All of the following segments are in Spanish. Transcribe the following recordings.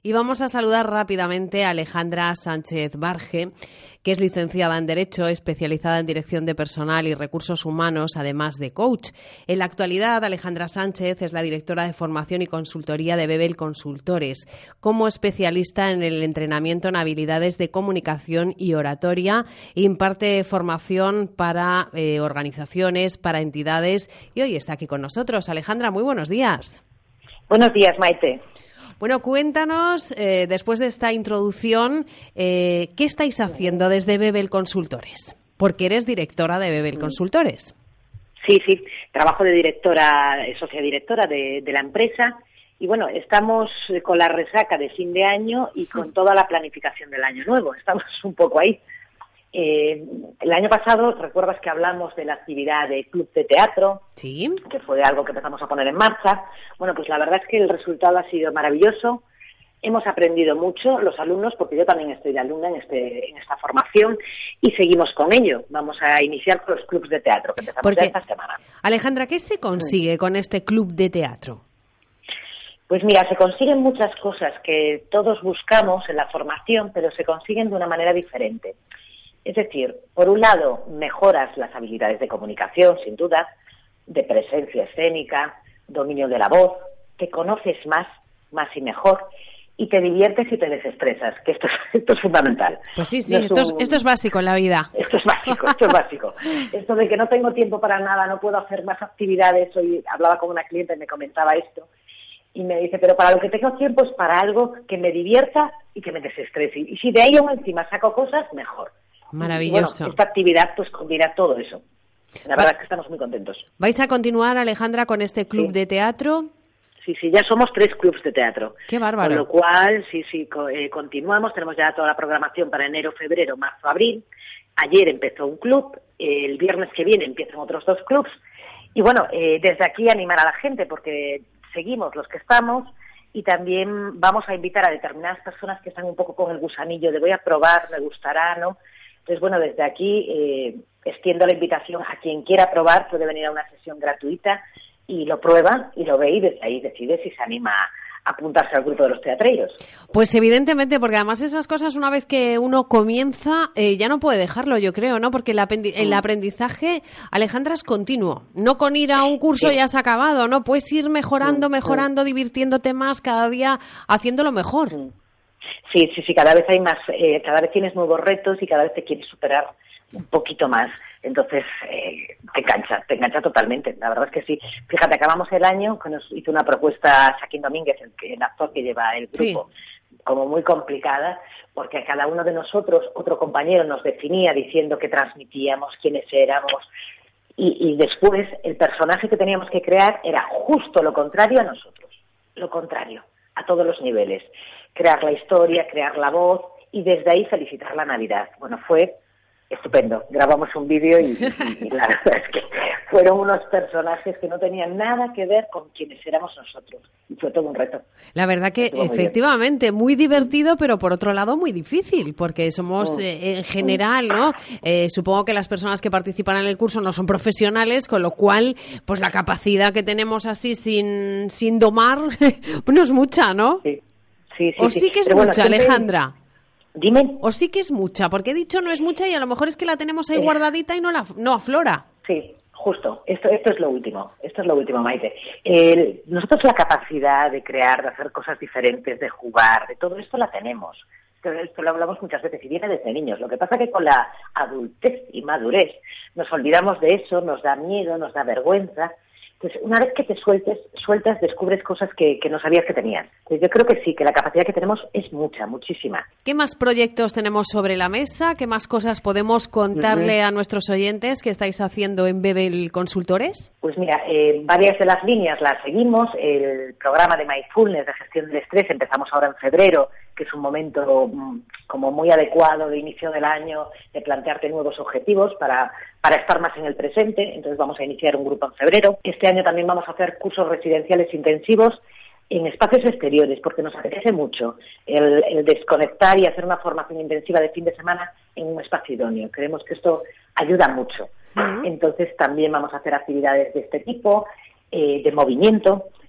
Y vamos a saludar rápidamente a Alejandra Sánchez Barge, que es licenciada en Derecho, especializada en Dirección de Personal y Recursos Humanos, además de coach. En la actualidad, Alejandra Sánchez es la directora de Formación y Consultoría de Bebel Consultores. Como especialista en el entrenamiento en habilidades de comunicación y oratoria, imparte formación para organizaciones, para entidades, y hoy está aquí con nosotros. Alejandra, muy buenos días. Buenos días, Maite. Bueno, cuéntanos, después de esta introducción, ¿qué estáis haciendo desde Bebel Consultores? Porque eres directora de Bebel Consultores. Sí, trabajo de directora, socia directora de la empresa. Y bueno, estamos con la resaca de fin de año y con toda la planificación del año nuevo. Estamos un poco ahí. El año pasado, ¿recuerdas que hablamos de la actividad de Club de Teatro? Sí. Que fue algo que empezamos a poner en marcha. Bueno, pues la verdad es que el resultado ha sido maravilloso. Hemos aprendido mucho los alumnos, porque yo también estoy de alumna en esta formación, y seguimos con ello. Vamos a iniciar con los clubs de teatro, que empezamos ya esta semana. Alejandra, ¿qué se consigue con este club de teatro? Pues mira, se consiguen muchas cosas que todos buscamos en la formación, pero se consiguen de una manera diferente. Es decir, por un lado, mejoras las habilidades de comunicación, sin duda, de presencia escénica, dominio de la voz, te conoces más y mejor, y te diviertes y te desestresas, que esto es fundamental. Pues sí, esto es básico en la vida. Esto es básico. Esto de que no tengo tiempo para nada, no puedo hacer más actividades. Hoy hablaba con una cliente y me comentaba esto, y me dice, pero para lo que tengo tiempo es para algo que me divierta y que me desestrese. Y si de ahí aún encima saco cosas, mejor. Maravilloso. Y bueno, esta actividad pues combina todo eso. La verdad es que estamos muy contentos. ¿Vais a continuar, Alejandra, con este club de teatro? Sí, ya somos 3 clubs de teatro. ¡Qué bárbaro! Con lo cual, continuamos. Tenemos ya toda la programación para enero, febrero, marzo, abril. Ayer empezó un club, el viernes que viene empiezan otros 2 clubs. Y bueno, desde aquí animar a la gente, porque seguimos los que estamos, y también vamos a invitar a determinadas personas que están un poco con el gusanillo de voy a probar, me gustará, ¿no? Entonces, bueno, desde aquí extiendo la invitación a quien quiera probar, puede venir a una sesión gratuita y lo prueba y lo ve y desde ahí decide si se anima a apuntarse al grupo de los teatreros. Pues evidentemente, porque además esas cosas una vez que uno comienza ya no puede dejarlo, yo creo, ¿no? Porque el aprendizaje, Alejandra, es continuo. No con ir a un curso ya se ha acabado, ¿no? Puedes ir mejorando, divirtiéndote más, cada día haciéndolo mejor. Sí, cada vez hay más, cada vez tienes nuevos retos y cada vez te quieres superar un poquito más. Entonces, te engancha totalmente. La verdad es que sí. Fíjate, acabamos el año que nos hizo una propuesta Shaquín Domínguez, el actor que lleva el grupo, como muy complicada, porque a cada uno de nosotros, otro compañero nos definía diciendo qué transmitíamos, quiénes éramos, y después el personaje que teníamos que crear era justo lo contrario a nosotros, lo contrario, a todos los niveles. Crear la historia, crear la voz y desde ahí felicitar la Navidad. Bueno, fue estupendo. Grabamos un vídeo y la verdad es que fueron unos personajes que no tenían nada que ver con quienes éramos nosotros. Y fue todo un reto. La verdad que efectivamente muy divertido, pero por otro lado muy difícil, porque somos en general, ¿no? Supongo que las personas que participan en el curso no son profesionales, con lo cual, pues la capacidad que tenemos así sin domar, no es mucha, ¿no? Sí. O sí que es mucha, Alejandra. Dime. O sí que es mucha, porque he dicho no es mucha y a lo mejor es que la tenemos ahí guardadita y no aflora. Sí, justo. Esto es lo último. Esto es lo último, Maite. Nosotros la capacidad de crear, de hacer cosas diferentes, de jugar, de todo esto la tenemos. Esto lo hablamos muchas veces y viene desde niños. Lo que pasa es que con la adultez y madurez nos olvidamos de eso, nos da miedo, nos da vergüenza. Entonces, una vez que te sueltas, descubres cosas que no sabías que tenías. Entonces, yo creo que sí, que la capacidad que tenemos es muchísima. ¿Qué más proyectos tenemos sobre la mesa? ¿Qué más cosas podemos contarle a nuestros oyentes que estáis haciendo en Bebel Consultores? Pues mira, varias de las líneas las seguimos. El programa de Mindfulness, de gestión del estrés, empezamos ahora en febrero, que es un momento como muy adecuado de inicio del año, de plantearte nuevos objetivos para estar más en el presente. Entonces vamos a iniciar un grupo en febrero. Este año también vamos a hacer cursos residenciales intensivos en espacios exteriores, porque nos apetece mucho el desconectar y hacer una formación intensiva de fin de semana en un espacio idóneo. Creemos que esto ayuda mucho. Entonces también vamos a hacer actividades de este tipo, de movimiento.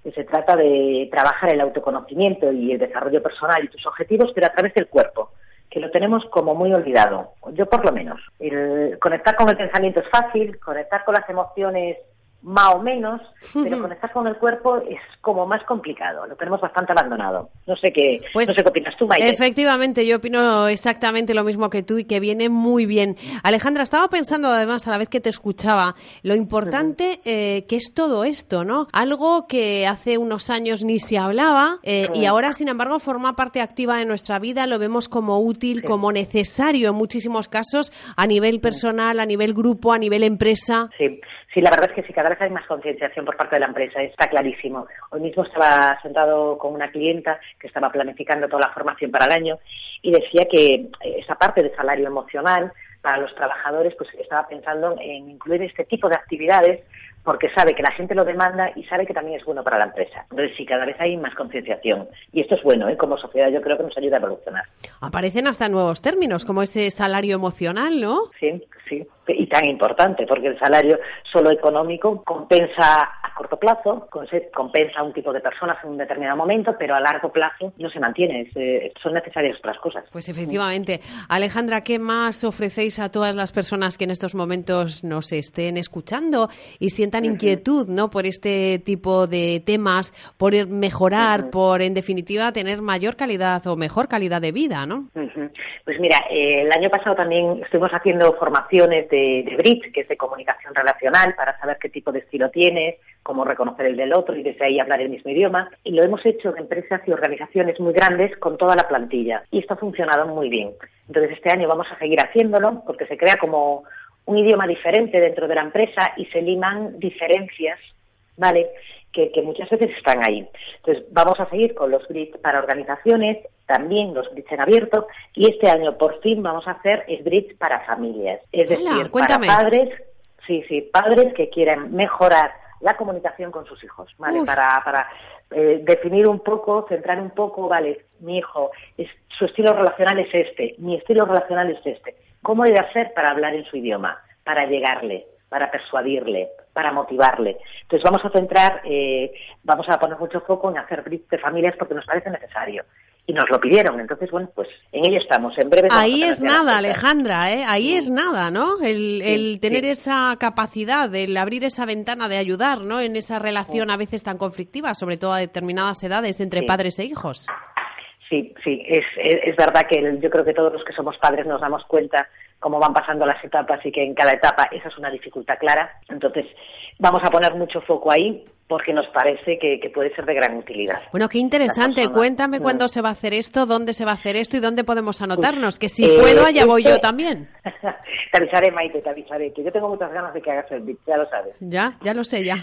Se trata de trabajar el autoconocimiento y el desarrollo personal y tus objetivos, pero a través del cuerpo, que lo tenemos como muy olvidado, yo por lo menos. Conectar con el pensamiento es fácil, conectar con las emociones más o menos, pero conectar con el cuerpo es como más complicado, lo tenemos bastante abandonado. No sé qué opinas tú, Maite. Efectivamente, yo opino exactamente lo mismo que tú y que viene muy bien. Alejandra, estaba pensando además a la vez que te escuchaba, lo importante que es todo esto, ¿no? Algo que hace unos años ni se hablaba y ahora, sin embargo, forma parte activa de nuestra vida, lo vemos como útil, como necesario en muchísimos casos, a nivel personal, a nivel grupo, a nivel empresa. Sí, la verdad es que sí, cada vez hay más concienciación por parte de la empresa, está clarísimo. Hoy mismo estaba sentado con una clienta que estaba planificando toda la formación para el año y decía que esa parte de salario emocional para los trabajadores, pues estaba pensando en incluir este tipo de actividades porque sabe que la gente lo demanda y sabe que también es bueno para la empresa. Entonces sí, cada vez hay más concienciación y esto es bueno, como sociedad yo creo que nos ayuda a evolucionar. Aparecen hasta nuevos términos, como ese salario emocional, ¿no? Sí, y tan importante, porque el salario solo económico compensa a corto plazo, compensa a un tipo de personas en un determinado momento, pero a largo plazo no se mantiene, son necesarias otras cosas. Pues efectivamente. Alejandra, ¿qué más ofrecéis a todas las personas que en estos momentos nos estén escuchando y sientan inquietud, ¿no?, por este tipo de temas, por mejorar, por, en definitiva, tener mayor calidad o mejor calidad de vida, ¿no? Pues mira, el año pasado también estuvimos haciendo formaciones de Bridge, que es de comunicación relacional, para saber qué tipo de estilo tienes, cómo reconocer el del otro y desde ahí hablar el mismo idioma. Y lo hemos hecho en empresas y organizaciones muy grandes con toda la plantilla. Y esto ha funcionado muy bien. Entonces este año vamos a seguir haciéndolo porque se crea como un idioma diferente dentro de la empresa y se liman diferencias, ¿vale?, que muchas veces están ahí. Entonces vamos a seguir con los Bridge para organizaciones, también los Bridge en abierto, y este año por fin vamos a hacer Bridge para familias. Es decir, cuéntame. Para padres, padres que quieran mejorar la comunicación con sus hijos, ¿vale? Para definir un poco, centrar un poco, vale, mi hijo, su estilo relacional es este, mi estilo relacional es este. ¿Cómo debe hacer para hablar en su idioma? Para llegarle, para persuadirle, para motivarle. Entonces vamos a poner mucho foco en hacer Bridge de familias porque nos parece necesario. Y nos lo pidieron, entonces, bueno, pues en ello estamos. En breve. Ahí es nada, Alejandra, ¿eh? Ahí es nada, ¿no? El tener esa capacidad, el abrir esa ventana de ayudar, ¿no?, en esa relación a veces tan conflictiva, sobre todo a determinadas edades entre padres e hijos. Sí, es verdad que yo creo que todos los que somos padres nos damos cuenta cómo van pasando las etapas y que en cada etapa esa es una dificultad clara. Entonces, vamos a poner mucho foco ahí porque nos parece que puede ser de gran utilidad. Bueno, qué interesante. Cuéntame cuándo se va a hacer esto, dónde se va a hacer esto y dónde podemos anotarnos, que si puedo allá voy yo también. Te avisaré, Maite, que yo tengo muchas ganas de que hagas el Bridge, ya lo sabes. Ya lo sé, ya.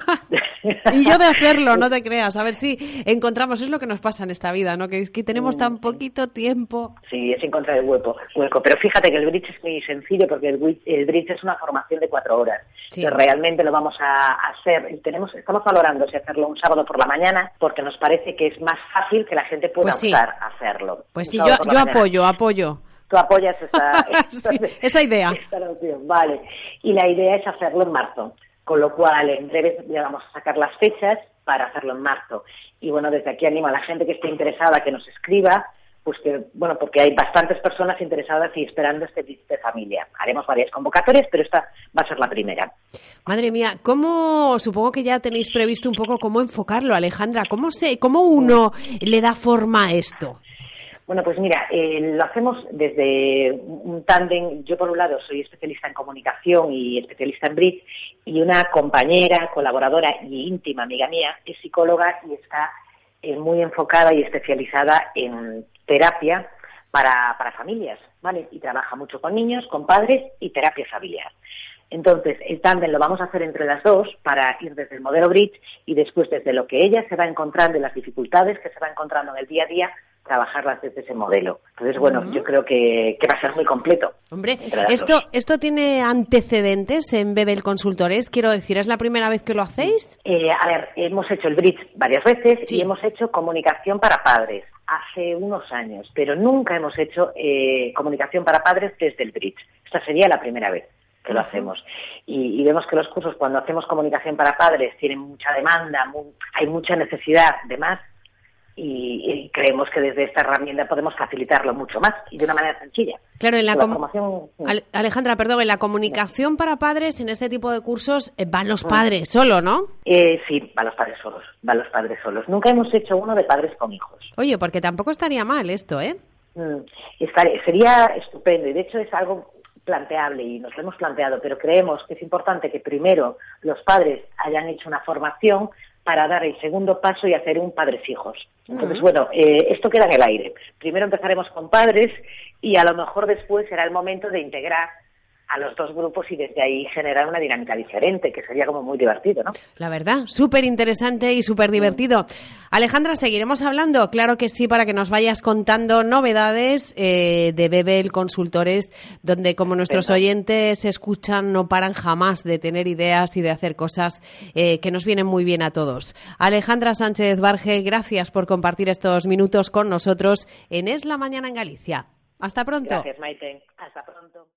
Y yo de hacerlo, no te creas, a ver si encontramos, es lo que nos pasa en esta vida, ¿no?, que es que tenemos tan poquito tiempo. Sí, es encontrar el hueco, pero fíjate que el Bridge es muy sencillo porque el Bridge es una formación de 4 horas. Sí. Realmente lo vamos a hacer, estamos valorando si hacerlo un sábado por la mañana porque nos parece que es más fácil que la gente pueda optar a hacerlo. Pues sí, yo apoyo. Tú apoyas esa idea. Esta noción, vale. Y la idea es hacerlo en marzo, con lo cual en breve ya vamos a sacar las fechas para hacerlo en marzo. Y bueno, desde aquí animo a la gente que esté interesada que nos escriba, pues que, bueno, porque hay bastantes personas interesadas y esperando este Bridge de familia. Haremos varias convocatorias, pero esta va a ser la primera. Madre mía, supongo que ya tenéis previsto un poco cómo enfocarlo, Alejandra? ¿Cómo uno le da forma a esto? Bueno, pues mira, lo hacemos desde un tándem. Yo, por un lado, soy especialista en comunicación y especialista en Bridge, y una compañera, colaboradora y íntima amiga mía es psicóloga y está muy enfocada y especializada en terapia para familias, ¿vale? Y trabaja mucho con niños, con padres y terapia familiar. Entonces, el tándem lo vamos a hacer entre las dos para ir desde el modelo Bridge y después desde lo que ella se va encontrando y las dificultades que se va encontrando en el día a día, trabajarlas desde ese modelo. Entonces, bueno, yo creo que va a ser muy completo. Hombre, ¿esto tiene antecedentes en Bebel Consultores? Quiero decir, ¿es la primera vez que lo hacéis? A ver, hemos hecho el Bridge varias veces y hemos hecho comunicación para padres hace unos años, pero nunca hemos hecho comunicación para padres desde el Bridge. Esta sería la primera vez. que lo hacemos. Y vemos que los cursos, cuando hacemos comunicación para padres, tienen mucha demanda, hay mucha necesidad de más, y creemos que desde esta herramienta podemos facilitarlo mucho más y de una manera sencilla. Claro, en la formación... Alejandra, perdón, en la comunicación para padres, en este tipo de cursos, van los padres solo, ¿no? Sí, van los padres solos. Nunca hemos hecho uno de padres con hijos. Oye, porque tampoco estaría mal esto, ¿eh? Sería estupendo, y de hecho es algo planteable y nos lo hemos planteado, pero creemos que es importante que primero los padres hayan hecho una formación para dar el segundo paso y hacer un padres hijos. Entonces, bueno, esto queda en el aire. Primero empezaremos con padres y a lo mejor después será el momento de integrar a los dos grupos y desde ahí generar una dinámica diferente, que sería como muy divertido, ¿no? La verdad, súper interesante y súper divertido. Alejandra, ¿seguiremos hablando? Claro que sí, para que nos vayas contando novedades de Bebel Consultores, donde como nuestros oyentes escuchan, no paran jamás de tener ideas y de hacer cosas que nos vienen muy bien a todos. Alejandra Sánchez Barge, gracias por compartir estos minutos con nosotros en Es la Mañana en Galicia. Hasta pronto. Gracias, Maite. Hasta pronto.